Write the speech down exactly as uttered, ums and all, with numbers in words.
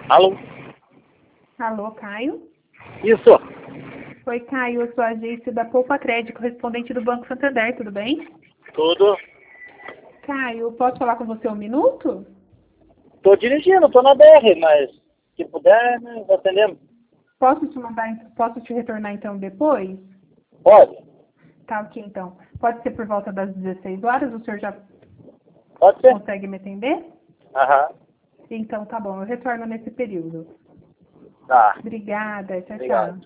Alô? Alô, Caio? Isso. Oi, Caio, eu sou a agência da Poupa Crédito, correspondente do Banco Santander, tudo bem? Tudo. Caio, posso falar com você um minuto? Tô dirigindo, tô na B R, mas se puder, né, tá atendendo. Posso te mandar, posso te retornar então depois? Pode. Tá, ok, então. Pode ser por volta das dezesseis horas, o senhor já Pode ser? consegue me atender? Aham. Então tá bom, eu retorno nesse período. Tá. Obrigada, tchau, Obrigado. tchau.